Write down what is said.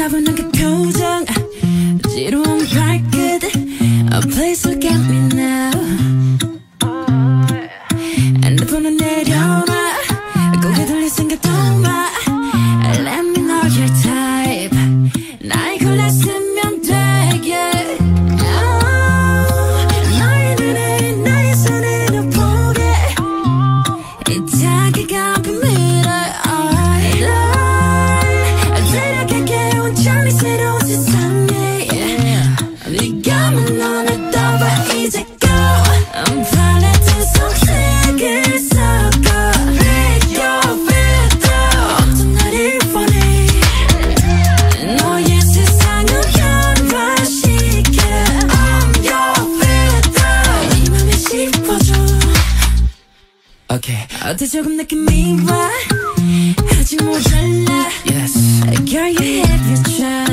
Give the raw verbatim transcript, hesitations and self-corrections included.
차분한 그 표정 지루한 발끝 Oh please look at me now 핸드폰은 내려놔 고개 돌릴 생각도 마 Let me know your type 나의 골랐으면 되게 oh, 너의 눈에 나의 손에 너 보게 이 자기가 비밀을 데려갈게 온전히 새로운 세상에 네가 만나는 떠봐 이제 go I'm falling to 속색을 섞어 Break your filter 어떤 날이 funny 너의 세상을 변화시켜 I'm your filter 이 맘에 씹어줘 Okay. 어때 조금 느낌이 와 하지 모자라 Yes. Girl you have your try